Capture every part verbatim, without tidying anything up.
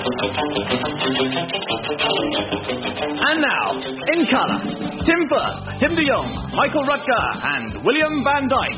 And now, in colour, Tim Burke, Tim de Jong, Michael Rutger, and William Van Dyke.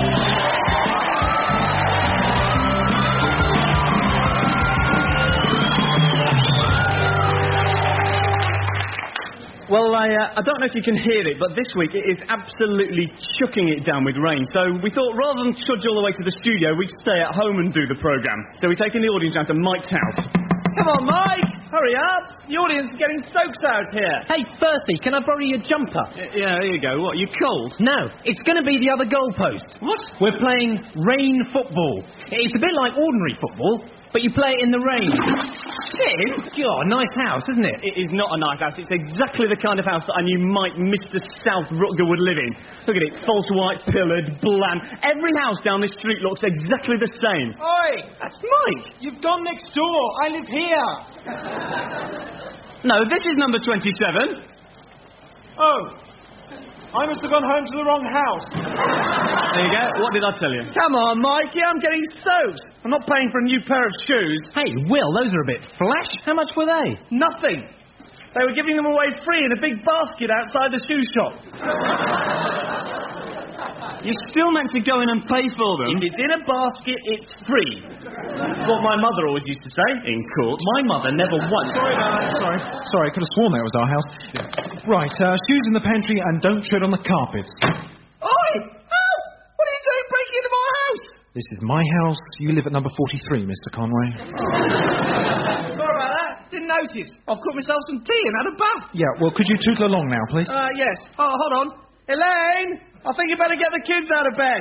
Well, I, uh, I don't know if you can hear it, but this week it is absolutely chucking it down with rain. So we thought rather than trudge all the way to the studio, we'd stay at home and do the programme. So we're taking the audience down to Mike's house. Come on, Mike! Hurry up! The audience is getting stoked out here. Hey, Bertie, can I borrow your jumper? Y- yeah, here you go. What, you cold? No, it's going to be the other goalpost. What? We're playing rain football. It's a bit like ordinary football, but you play it in the rain. Tim? God, nice house, isn't it? It is not a nice house. It's exactly the kind of house that I knew Mike, Mister South Rutger, would live in. Look at it, false white, pillared, bland. Every house down this street looks exactly the same. Oi! That's Mike. You've gone next door. I live here. No, this is number twenty-seven. Oh. I must have gone home to the wrong house. There you go. What did I tell you? Come on, Mikey. I'm getting soaked. I'm not paying for a new pair of shoes. Hey, Will, those are a bit flash. How much were they? Nothing. They were giving them away free in a big basket outside the shoe shop. You're still meant to go in and pay for them. If it's in a basket, it's free. That's what my mother always used to say in court. My mother never once... Sorry, darling, sorry. Sorry, I could have sworn that was our house. Right, uh, shoes in the pantry and don't tread on the carpets. Oi! Oh! What are you doing breaking into my house? This is my house. You live at number forty-three, Mister Conway. Sorry about that. Didn't notice. I've cooked myself some tea and had a bath. Yeah, well, could you tootle along now, please? Uh, yes. Oh, hold on. Elaine! I think you better get the kids out of bed.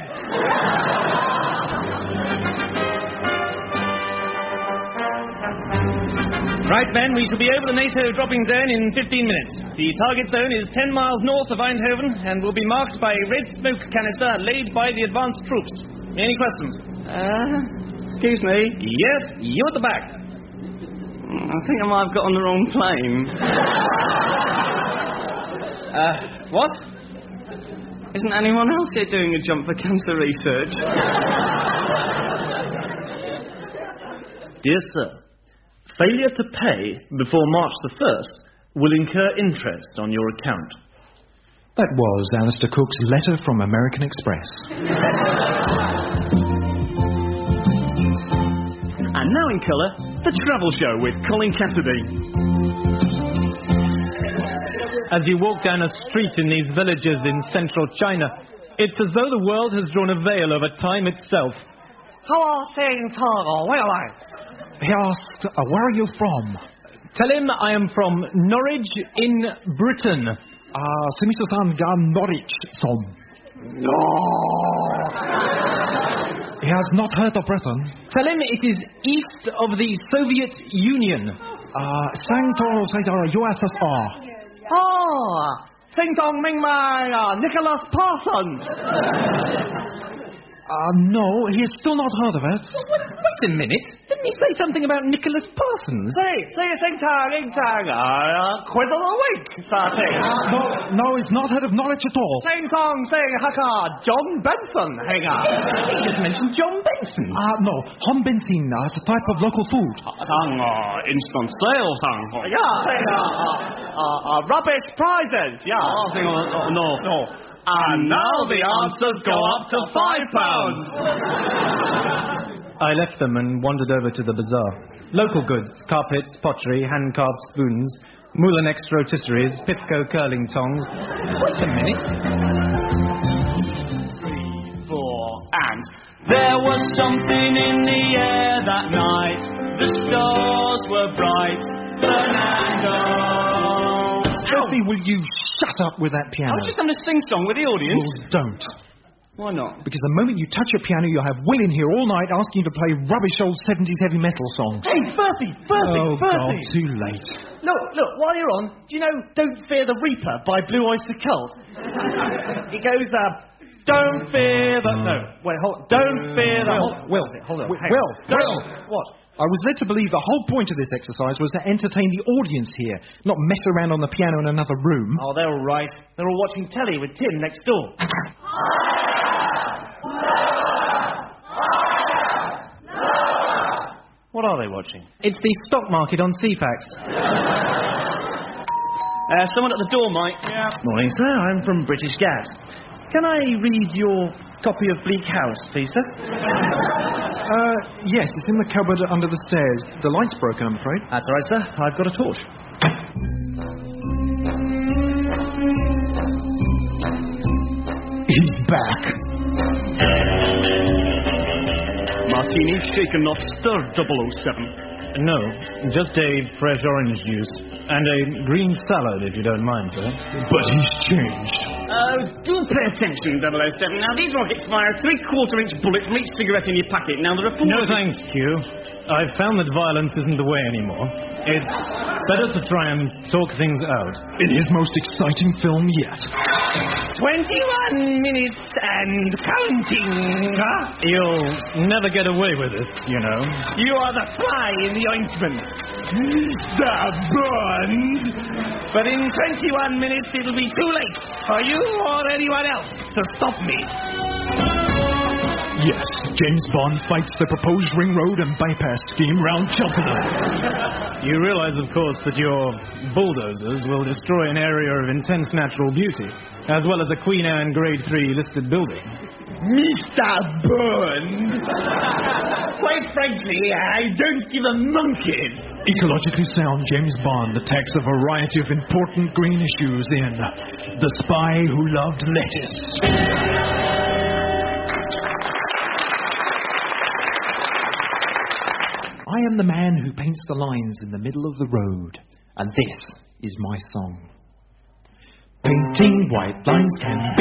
Right, Ben, we shall be over the NATO dropping zone in fifteen minutes. The target zone is ten miles north of Eindhoven and will be marked by a red smoke canister laid by the advanced troops. Any questions? Uh, excuse me. Yes, you at the back. I think I might have got on the wrong plane. uh, what? Isn't anyone else here doing a jump for cancer research? Dear sir, failure to pay before March the first will incur interest on your account. That was Alistair Cook's letter from American Express. And now in colour, the travel show with Colin Cassidy. As you walk down a street in these villages in central China, it's as though the world has drawn a veil over time itself. He asked, uh, where are you from? Tell him I am from Norwich in Britain. Ah, uh, Simiso-san ga Norwich son. No. He has not heard of Britain. Tell him it is east of the Soviet Union. Ah, uh, Sancto Saito U S S R. Ah, Sing Tong Ming Mai, uh, Nicholas Parsons. Uh, no, he has still not heard of it. Wait, wait a minute. Didn't he say something about Nicholas Parsons? Say, say Sing Tang, Ing Tang, uh, quid of the week, something. Uh, no, no, he's not heard of Norwich at all. Sing Tong, Sing Haka, John Benson, hang on. He just mentioned John Benson. Ah, uh, no, Hon Bensin uh, is a type of local food. Tang, uh, instant sale, Tang. Yeah, sing, uh, uh, uh, rubbish prizes, yeah. Oh, thing, uh, no, no. And now the answers go up to five pounds. I left them and wandered over to the bazaar. Local goods, carpets, pottery, hand-carved spoons, Moulinex rotisseries, Pipco curling tongs. Wait a minute. Three, four, and... There was something in the air that night. The stars were bright. Fernando. Alfie, will you shut up with that piano? I was just having a sing-song with the audience. Well, don't. Why not? Because the moment you touch a piano, you'll have Will in here all night asking you to play rubbish old seventies heavy metal songs. Hey, Bertie! Bertie! Oh, Bertie! God, too late. Look, look, while you're on, do you know Don't Fear the Reaper by Blue Oyster Cult? It goes, uh... Don't fear the... No, wait, hold on. Don't fear the... Will, Will, hold on. Will, Hang Will, on. Will. What? I was led to believe the whole point of this exercise was to entertain the audience here, not mess around on the piano in another room. Oh, they're all right. They're all watching telly with Tim next door. What are they watching? It's the stock market on C FAX. Uh, someone at the door, Mike. Yeah. Morning, sir. I'm from British Gas. Can I read your copy of Bleak House, please, sir? Uh, yes, it's in the cupboard under the stairs. The light's broken, I'm afraid. That's all right, sir. I've got a torch. He's back. Martini, shaken, not stirred, double oh seven. No, just a fresh orange juice. And a green salad, if you don't mind, sir. But he's changed. Oh, do pay attention, double oh seven. Now, these rockets fire a three-quarter inch bullet from each cigarette in your packet. Now, there are four... No thanks, Q. I've found that violence isn't the way anymore. It's better to try and talk things out. In his most exciting film yet. twenty-one minutes and counting. Huh? You'll never get away with this, you know. You are the fly in the ointment. The burned. But in twenty-one minutes, it'll be too late for you or anyone else to stop me. Yes, James Bond fights the proposed ring road and bypass scheme round Cheltenham. You realize, of course, that your bulldozers will destroy an area of intense natural beauty, as well as a Queen Anne Grade three listed building. Mister Bond! Quite frankly, I don't give a monkey's. Ecologically sound James Bond attacks a variety of important green issues in The Spy Who Loved Lettuce. I am the man who paints the lines in the middle of the road, and this is my song. Painting white lines can be...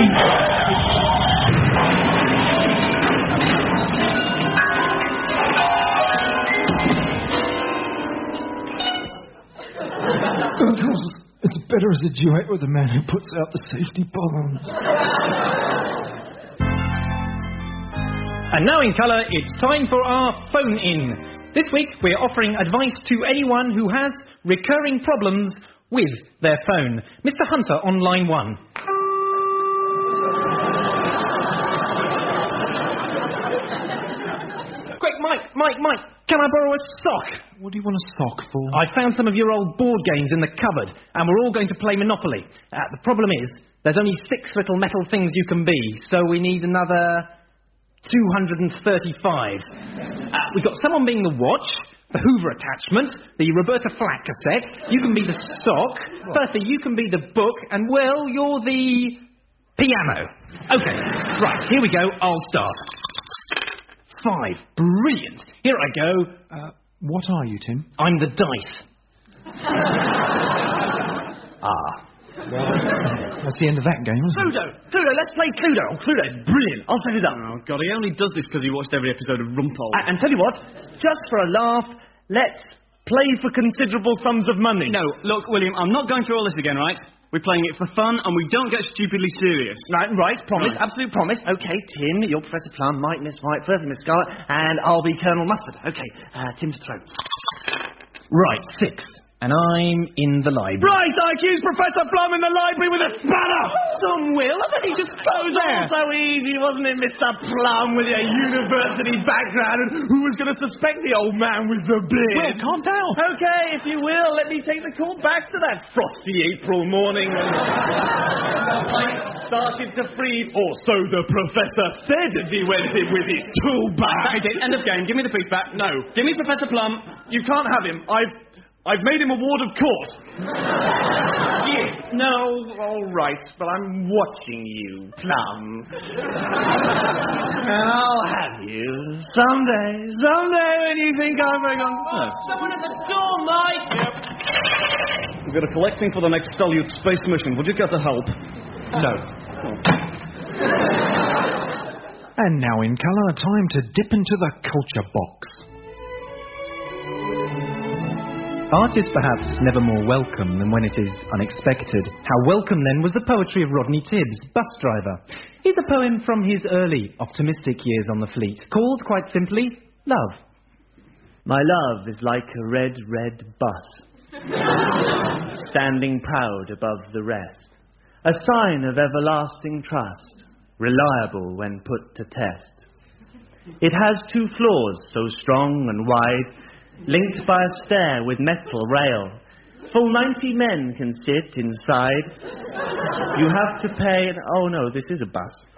Of course, it's better as a duet with the man who puts out the safety bombs. And now in colour, it's time for our phone-in. This week, we're offering advice to anyone who has recurring problems with their phone. Mister Hunter on line one. Quick, Mike, Mike, Mike, can I borrow a sock? What do you want a sock for? I found some of your old board games in the cupboard, and we're all going to play Monopoly. Uh, the problem is, there's only six little metal things you can be, so we need another two hundred thirty-five. Uh, we've got someone being the watch, the Hoover attachment, the Roberta Flack cassette. You can be the sock. Bertha, you can be the book. And, well, you're the piano. Okay, right, here we go. I'll start. Five. Brilliant. Here I go. Uh, what are you, Tim? I'm the dice. ah. Well, that's the end of that game, isn't it? Cluedo! Cluedo, let's play Cluedo. Oh, Cluedo's brilliant. I'll set it up. Oh, God, he only does this because he watched every episode of Rumpole. And, and tell you what, just for a laugh, let's play for considerable sums of money. No, look, William, I'm not going through all this again, right? We're playing it for fun, and we don't get stupidly serious. Right, right, promise, right. Absolute promise. Okay, Tim, you're Professor Plum, Mike, Miss White, Bertha, Miss Scarlet, and I'll be Colonel Mustard. Okay, uh, Tim's throat. Right, six. And I'm in the library. Right, I accuse Professor Plum in the library with a spanner! Hold on, Will. I bet he just goes there. So easy, wasn't it, Mister Plum, with your university background, and who was going to suspect the old man with the beard? Will, calm down. Okay, if you will, let me take the call back to that frosty April morning when I started to freeze, or so the professor said as he went in with his tool bag. That's it, end of game. Give me the piece back. No. Give me Professor Plum. You can't have him. I've... I've made him a ward of court. Yes. No, all right, but I'm watching you, Plum. And I'll have you someday, someday when you think I'm going on... Oh, someone at the door, Mike! Yep. We've got a collecting for the next Salyut space mission. Would you care to help? No. And now in colour, time to dip into the culture box. Art is perhaps never more welcome than when it is unexpected. How welcome, then, was the poetry of Rodney Tibbs, bus driver. Here's a poem from his early, optimistic years on the fleet, called, quite simply, Love. My love is like a red, red bus, standing proud above the rest, a sign of everlasting trust, reliable when put to test. It has two floors so strong and wide, linked by a stair with metal rail. Full ninety men can sit inside. You have to pay... An, oh, no, this is a bus.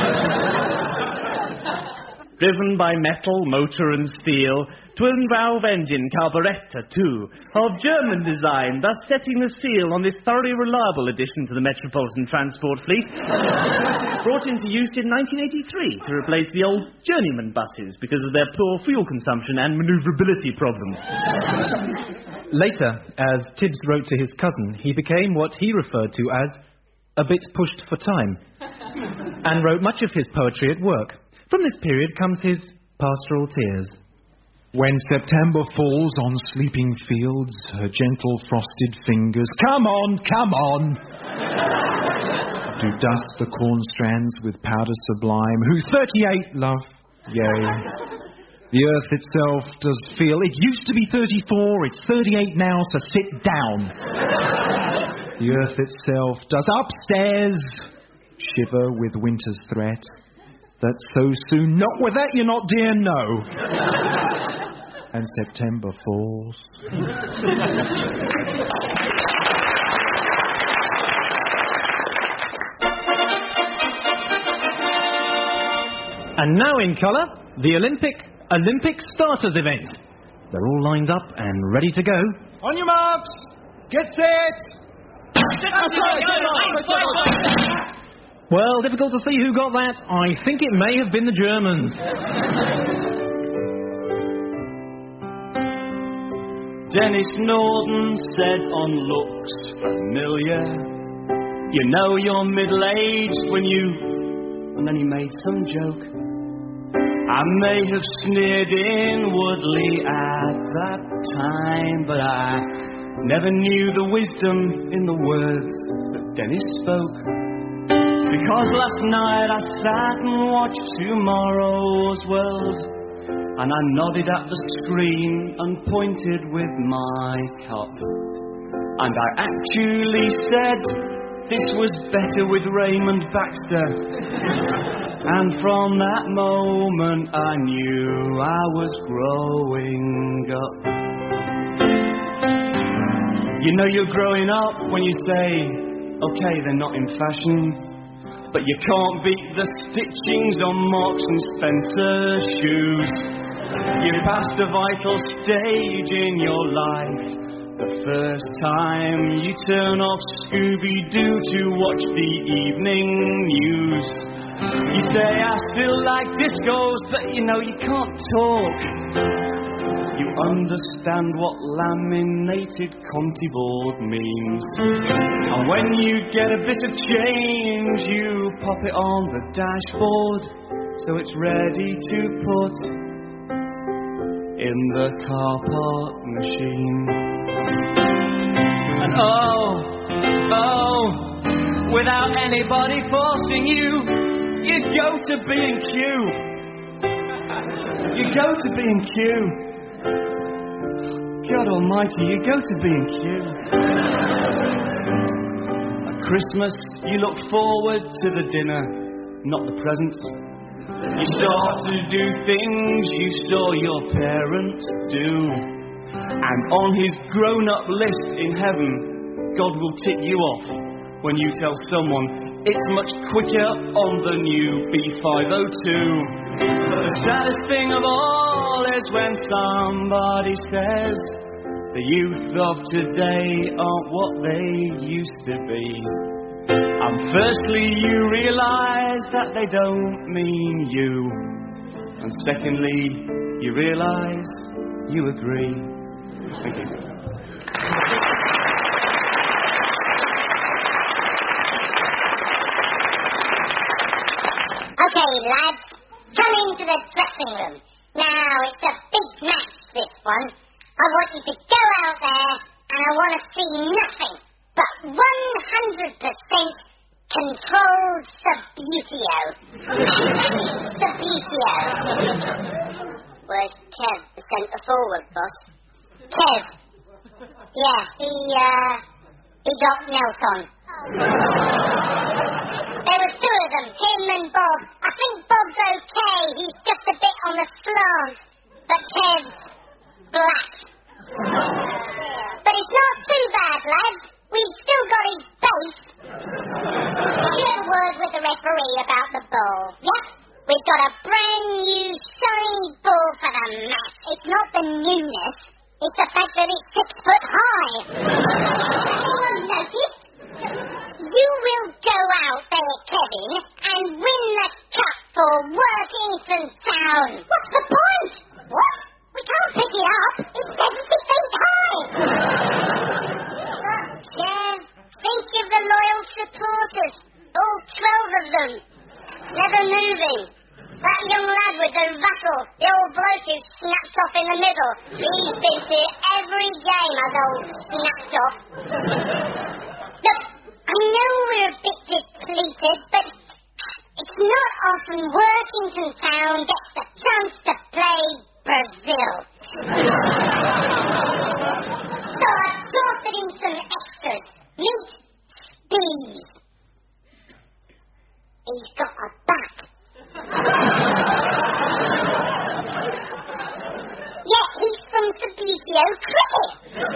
Driven by metal, motor and steel, twin-valve engine, carburettor too, of German design, thus setting the seal on this thoroughly reliable addition to the Metropolitan Transport Fleet, brought into use in nineteen eighty-three to replace the old journeyman buses because of their poor fuel consumption and manoeuvrability problems. Later, as Tibbs wrote to his cousin, he became what he referred to as a bit pushed for time, and wrote much of his poetry at work. From this period comes his pastoral tears. When September falls on sleeping fields, her gentle frosted fingers, come on, come on, do dust the corn strands with powder sublime, who thirty-eight love, yea. The earth itself does feel, it used to be thirty-four, it's thirty-eight now, so sit down. The earth itself does upstairs shiver with winter's threat, that so soon, not with that you're not dear, no. And September falls. And now in colour, the Olympic Olympic Starters event. They're all lined up and ready to go. On your marks, get set. Well, difficult to see who got that. I think it may have been the Germans. Dennis Norden said on looks familiar, you know you're middle-aged when you... And then he made some joke. I may have sneered inwardly at that time, but I never knew the wisdom in the words that Dennis spoke. Because last night I sat and watched tomorrow's world, and I nodded at the screen and pointed with my cup. And I actually said this was better with Raymond Baxter. And from that moment I knew I was growing up. You know you're growing up when you say, okay, they're not in fashion, but you can't beat the stitchings on Marks and Spencer's shoes. You're past a vital stage in your life, the first time you turn off Scooby-Doo to watch the evening news. You say, I still like discos, but you know you can't talk. You understand what laminated Conti board means. And when you get a bit of change, you pop it on the dashboard, so it's ready to put in the car park machine. And oh, oh, without anybody forcing you, you go to B and Q. You go to B and Q. God almighty, you go to B and Q. At Christmas, you look forward to the dinner, not the presents. You start to do things you saw your parents do. And on his grown-up list in heaven, God will tick you off when you tell someone it's much quicker on the new B five oh two. But the saddest thing of all is when somebody says the youth of today aren't what they used to be. And firstly, you realise that they don't mean you. And secondly, you realise you agree. Thank you. Okay, lads, come into the dressing room. Now, it's a big match, this one. I want you to go out there, and I want to see nothing but one hundred percent controlled subutio. Subutio. Where's Kev, the centre forward, boss? Kev. Yeah, he, uh, he got knelt on. There were two of them, him and Bob. I think Bob's okay, he's just a bit on the slant. But Kev, black. But it's not too bad, lads. We've still got his base. Did you have a word with the referee about the ball? Yep. We've got a brand new shiny ball for the match. It's not the newness. It's the fact that it's six foot high. Anyone noticed? You will go out there, Kevin, and win the cup for Workington Town. What's the point? What? We can't pick it up. It's seventy feet high. Look, Jeff, think of the loyal supporters. All twelve of them. Never moving. That young lad with the rattle, the old bloke who snapped off in the middle. He's been to every game, as old snapped off. Look, I know we're a bit depleted, but it's not often Workington Town gets the chance to play Brazil. So I've tossed in some extras. Meet Steve. He's got a bat. Yeah, he's from Subbuteo Cricket.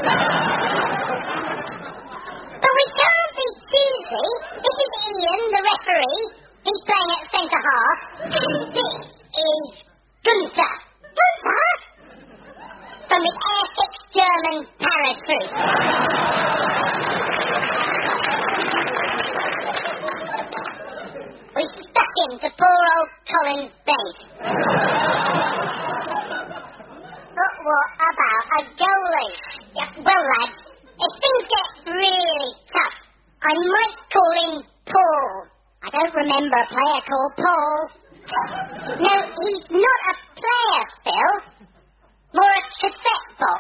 But we can't be choosy. This is Ian, the referee. He's playing at centre half. And this is Gunther. Gunther? From the Airfix German paratroop. We stuck him to poor old Colin's base. But what about a goalie? Yeah, well, lads, if things get really tough, I might call him Paul. I don't remember a player called Paul. No, he's not a player, Phil. More a cassette box.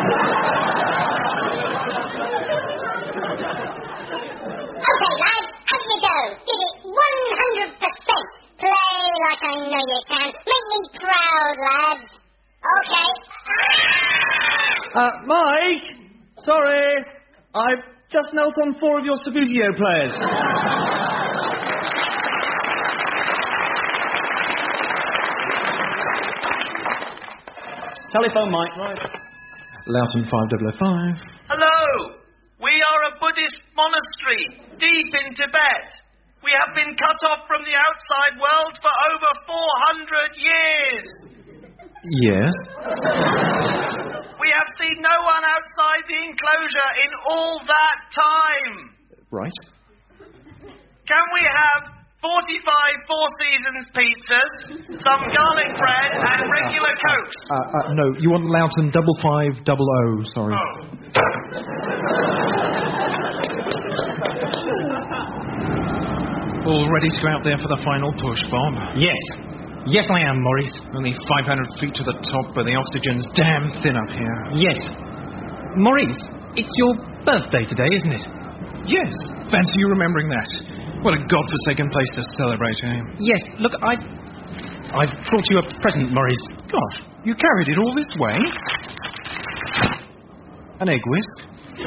Okay, lads, up you go. Give it one hundred percent. Play like I know you can. Make me proud, lads. Okay. Uh, Mike! Sorry. I've just knelt on four of your Subbuteo players. Telephone, Mike. Right. Loughton five double oh five. Hello! We are a Buddhist monastery deep in Tibet. We have been cut off from the outside world for over four hundred years. Yes. We have seen no one outside the enclosure in all that time. Right. Can we have forty-five Four Seasons pizzas, some garlic bread, and regular Cokes? Uh, uh, no, you want Loughton double five double O, sorry. Oh. All ready to go out there for the final push, Bob? Yes. Yes, I am, Maurice. Only five hundred feet to the top, but the oxygen's damn thin up here. Yes. Maurice, it's your birthday today, isn't it? Yes. Fancy you remembering that. What a godforsaken place to celebrate, eh? Yes. Look, I... I've brought you a present, Maurice. Gosh, you carried it all this way? An egg whisk?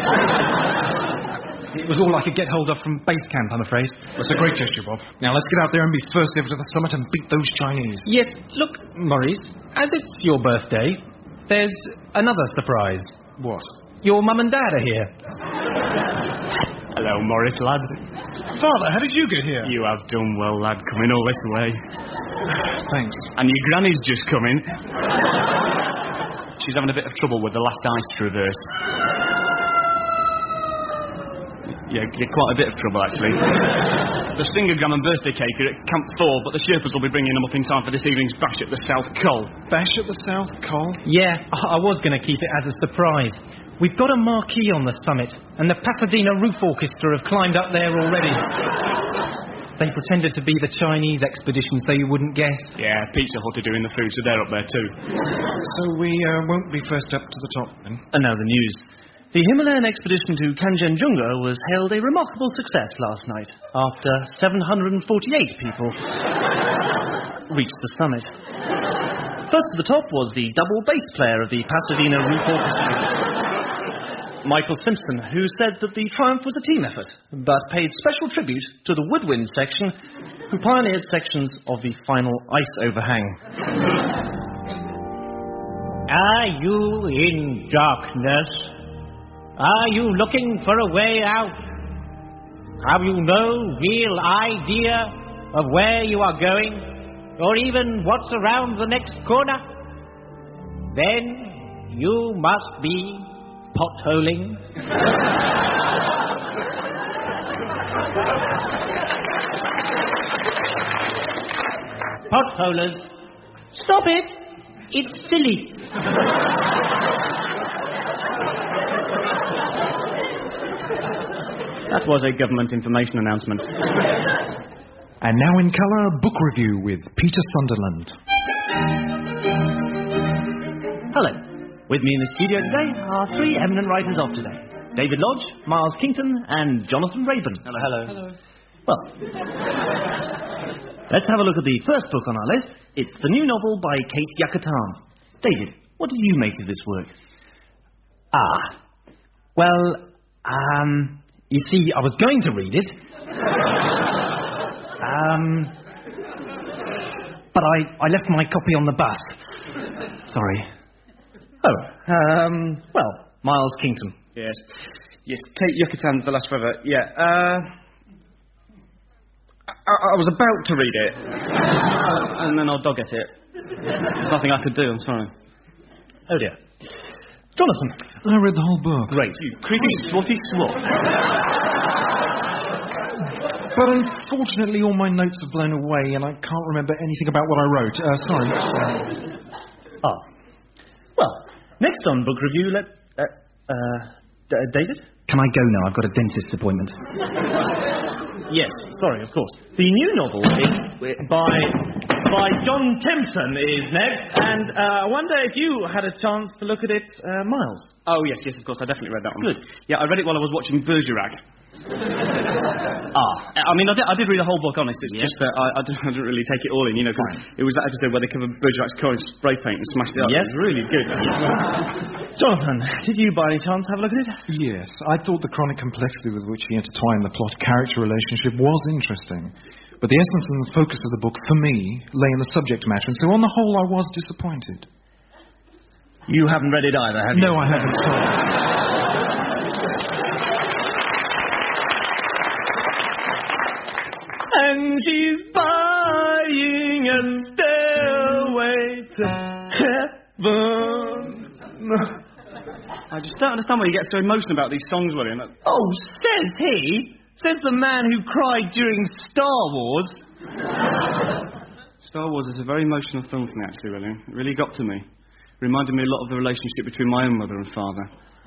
It was all I could get hold of from base camp, I'm afraid. That's a great gesture, Bob. Now let's get out there and be first ever to the summit and beat those Chinese. Yes, look, Maurice, as it's your birthday, there's another surprise. What? Your mum and dad are here. Hello, Maurice, lad. Father, how did you get here? You have done well, lad, coming all this way. Thanks. And your granny's just coming. She's having a bit of trouble with the last ice traverse. Yeah, yeah, quite a bit of trouble, actually. The Singergram and birthday cake are at Camp four, but the Sherpas will be bringing them up in time for this evening's bash at the South Col. Bash at the South Col? Yeah, I, I was going to keep it as a surprise. We've got a marquee on the summit, and the Pasadena Roof Orchestra have climbed up there already. They pretended to be the Chinese expedition so you wouldn't guess. Yeah, Pizza Hut are doing the food, so they're up there too. So we uh, won't be first up to the top, then? And now the news. The Himalayan expedition to Kanchenjunga was hailed a remarkable success last night, after seven hundred forty-eight people reached the summit. First to the top was the double bass player of the Pasadena Roof Orchestra, Michael Simpson, who said that the triumph was a team effort, but paid special tribute to the woodwind section, who pioneered sections of the final ice overhang. Are you in darkness? Are you looking for a way out? Have you no real idea of where you are going, or even what's around the next corner? Then you must be potholing. Potholers, stop it! It's silly. That was a government information announcement. And now in colour, book review with Peter Sunderland. Hello. With me in the studio today are three eminent writers of today. David Lodge, Miles Kington, and Jonathan Rayburn. Hello, hello. Hello. Well, let's have a look at the first book on our list. It's the new novel by Kate Yucatan. David, what did you make of this work? Ah. Well, um... you see, I was going to read it. um... But I, I left my copy on the bus. Sorry. Oh, um... well, Miles Kington. Yes. Yes, Kate Yucatan's The Last Forever. Yeah, uh... I, I was about to read it. And then I'll dog at it. There's nothing I could do, I'm sorry. Oh dear. Jonathan. I read the whole book. Great. You creepy, swatty swat. But unfortunately, all my notes have blown away, and I can't remember anything about what I wrote. Uh, sorry. Ah. Well, next on book review, let... Uh, uh, D- David? Can I go now? I've got a dentist appointment. Yes, sorry, of course. The new novel is by by John Tempson is next, and uh, I wonder if you had a chance to look at it, uh, Miles. Oh, yes, yes, of course, I definitely read that one. Good. Yeah, I read it while I was watching Bergerac. ah, I mean, I did, I did read the whole book, honest. It's yes. just that I, I, didn't, I didn't really take it all in, you know, because it was that episode where they covered Bergerac's car in spray paint and smashed it up. Yes. It was really good. Jonathan, did you by any chance have a look at it? Yes, I thought the chronic complexity with which he intertwined the plot-character relationship was interesting. But the essence and the focus of the book, for me, lay in the subject matter, and so on the whole I was disappointed. You haven't read it either, have you? No, I haven't, sorry. And she's buying a stairway to heaven. I just don't understand why you get so emotional about these songs, William. Oh, says he. Says the man who cried during Star Wars. Star Wars is a very emotional film for me, actually, William. It really got to me. It reminded me a lot of the relationship between my own mother and father.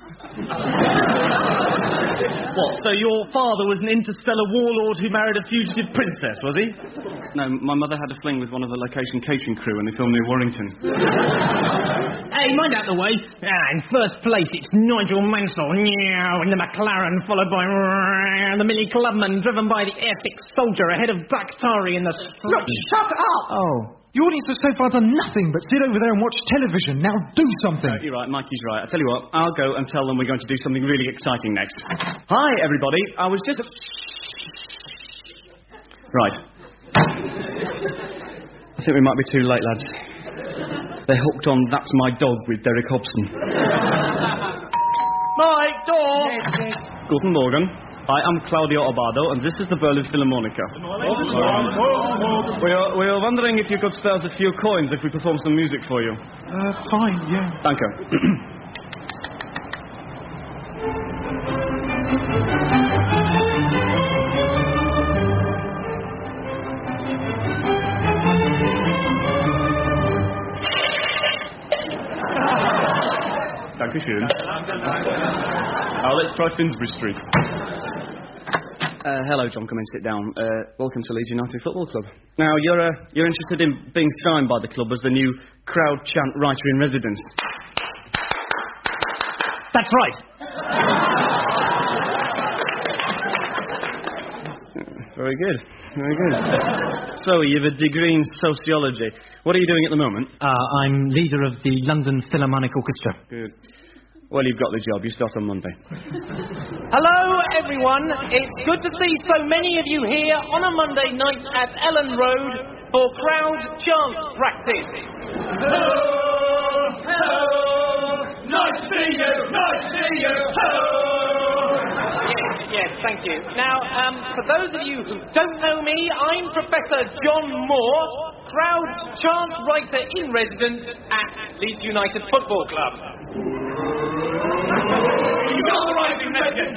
What, so your father was an interstellar warlord who married a fugitive princess, was he? No, my mother had a fling with one of the location catering crew when they filmed near Warrington. Hey, mind out the way. Ah, in first place, it's Nigel Mansell, in the McLaren, followed by the Millie Clubman, driven by the epic soldier, ahead of Daktari in the... Look, shut up! Oh. The audience has so far done nothing but sit over there and watch television. Now do something. No, you're right, Mikey's right. I tell you what, I'll go and tell them we're going to do something really exciting next. Hi, everybody. I was just... Right. I think we might be too late, lads. They hooked on That's My Dog with Derek Hobson. Mike, door! Yes, yes. Guten Morgen. I am Claudio Obado, and this is the Berlin Philharmonica. We are, we are wondering if you could spare us a few coins if we perform some music for you. Uh, fine, yeah. Thank you. Dankeschön. Now let's try Finsbury Street. Uh, hello, John. Come in, sit down. Uh, welcome to Leeds United Football Club. Now, you're uh, you're interested in being signed by the club as the new crowd chant writer in residence. That's right. Very good. Very good. So, you have a degree in sociology. What are you doing at the moment? Uh, I'm leader of the London Philharmonic Orchestra. Good. Well, you've got the job. You start on Monday. Hello, everyone. It's good to see so many of you here on a Monday night at Ellen Road for crowd chant practice. Hello, hello. Nice to see you! Nice to see you! Hello! Yes, yes, thank you. Now, um, for those of you who don't know me, I'm Professor John Moore, proud chant writer in residence at Leeds United Football Club. You got the right in residence!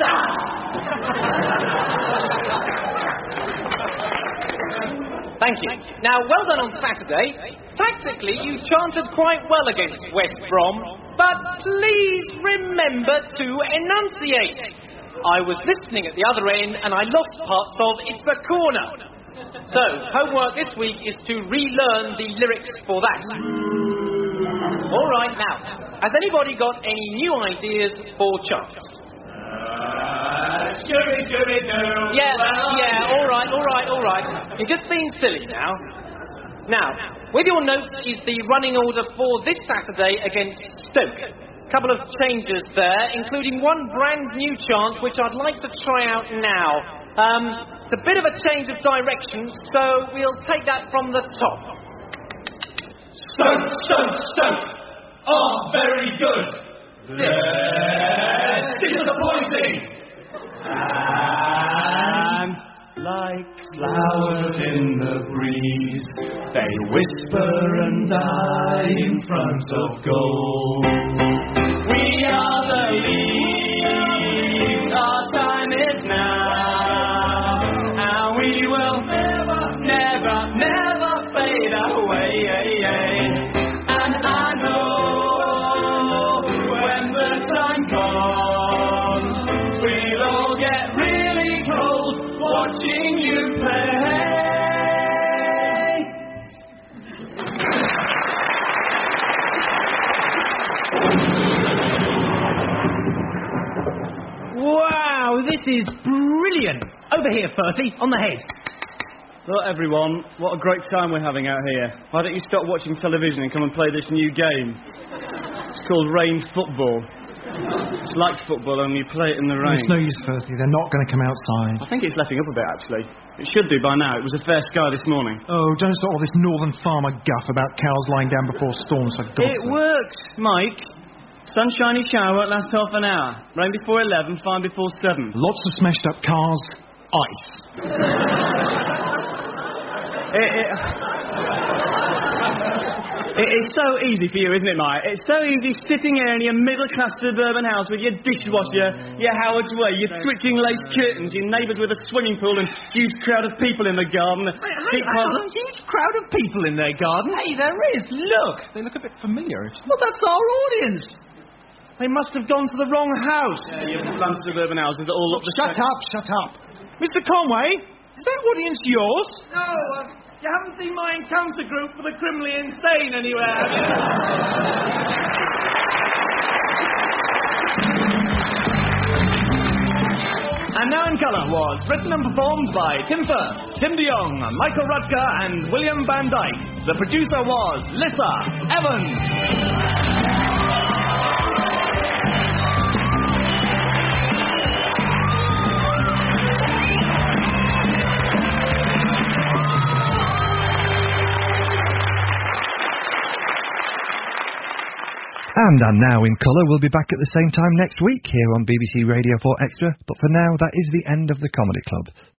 Thank you. Now, well done on Saturday. Tactically, you chanted quite well against West Brom, but please remember to enunciate. I was listening at the other end and I lost parts of It's a Corner. So, homework this week is to relearn the lyrics for that. All right, now, has anybody got any new ideas for chants? Uh, Scooby, Scooby, Doo. Yeah, yeah, all right, all right, all right. You're just being silly now. Now, with your notes is the running order for this Saturday against Stoke. Couple of changes there, including one brand new chant which I'd like to try out now. Um, it's a bit of a change of direction, so we'll take that from the top. Stoke, Stoke, Stoke. Oh, very good. That's disappointing. And like flowers in the breeze, they whisper and die in front of gold. We are the Leeds, our time is now, and we will never, never, never fade away. And I know when the time comes, we'll all get really cold watching you play. Wow, this is brilliant. Over here, Firthy, on the head. Well, everyone, what a great time we're having out here. Why don't you stop watching television and come and play this new game? It's called Rain Football. It's like football, only you play it in the rain. It's no use, Firthy. They're not going to come outside. I think it's letting up a bit, actually. It should do by now. It was a fair sky this morning. Oh, don't start all this northern farmer guff about cows lying down before storms, for God's It sake. works, Mike. Sunshiny shower lasts half an hour. Rain before eleven, fine before seven. Lots of smashed up cars, ice. it, it, it is so easy for you, isn't it, Mike? It's so easy sitting here in your middle-class suburban house with your dishwasher, your Howard's Way, your twitching lace curtains, your neighbours with a swimming pool and huge crowd of people in the garden. Hey, hey, a huge crowd of people in their garden. Hey, there is. Look. They look a bit familiar. Well, that's our audience. They must have gone to the wrong house. Yeah, your planned suburban houses that all look the Shut same. up, shut up. Mister Conway, is that audience yours? No, uh, you haven't seen my encounter group for the criminally insane anywhere, have you? And Now in Colour was written and performed by Tim Firth, Tim de Jong, Michael Rutger and William Van Dyke. The producer was Lissa Evans. And And Now in Colour will be back at the same time next week here on B B C Radio four Extra, but for now that is the end of the Comedy Club.